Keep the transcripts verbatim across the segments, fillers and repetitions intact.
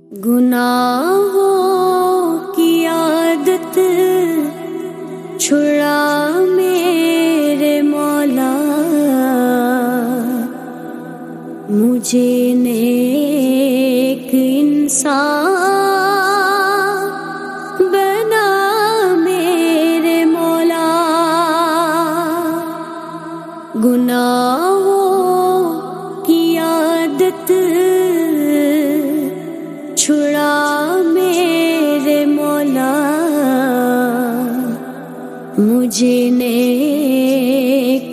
گناہوں کی عادت چھڑا میرے مولا، مجھے نیک انسان بنا میرے مولا۔ گناہوں کی عادت چھڑا میرے مولا، مجھے نیک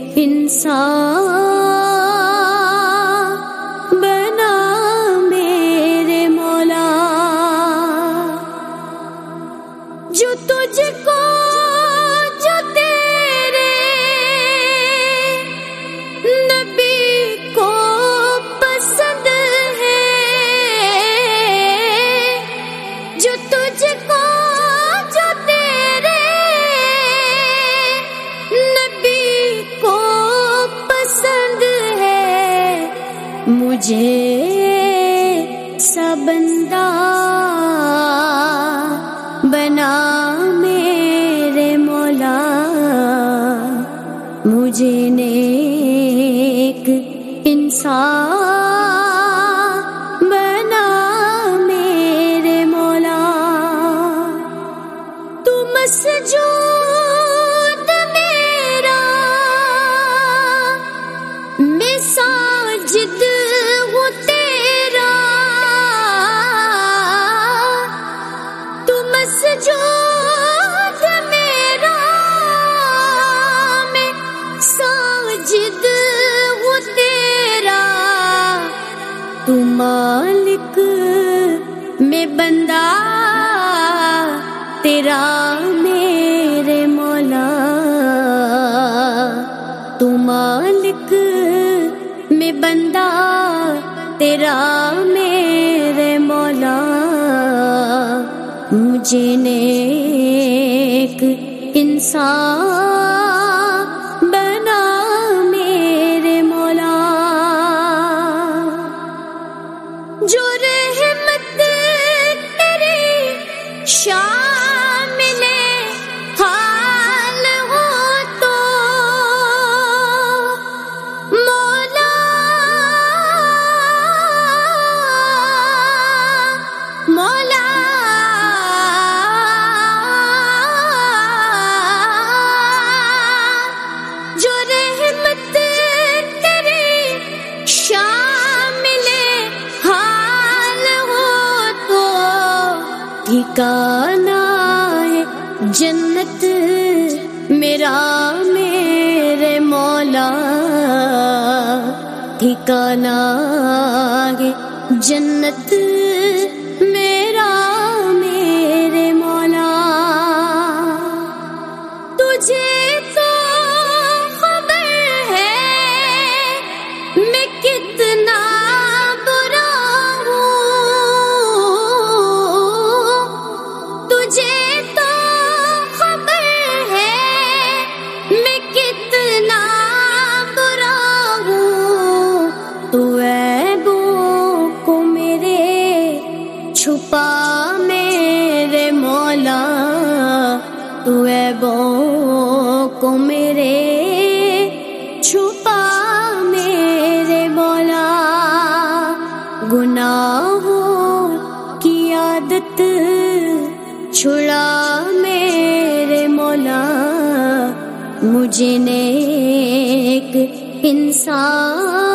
انسان بنا میرے مولا۔ جو تجھ کو جو تیرے نبی کو پسند ہے، جو تجھ کو جو تیرے نبی کو پسند ہے، مجھے سا بندہ بنا میرے مولا، مجھے نیک انسان بنا میرے مولا۔ تو مسجود میرا میں ساجد ہوں تیرا، تو مسجود میرا میں ساجد ہوں تیرا، تو مالک میں بندہ تیرا میرے مولا، تو مالک میں بندہ تیرا میرے مولا، مجھے نیک انسان بنا میرے مولا۔ جو رحمت تیری شامل حال ہو تو مولا، مولا جو رحمت تیری شامل حال ہو تو ٹھکانہ ہے جنت میرا میرے مولا، ٹھکانہ ہے جنت میرا میرے مولا۔ تجھے تو خبر ہے میں کتنا برا ہوں، تجھے تو خبر ہے میں کتنا برا ہوں، تو عیبوں کو میرے چھپا میرے مولا، تو عیبوں کو میرے چھپا میرے مولا۔ گناہوں کی عادت چھڑا میرے مولا، مجھے نیک انسان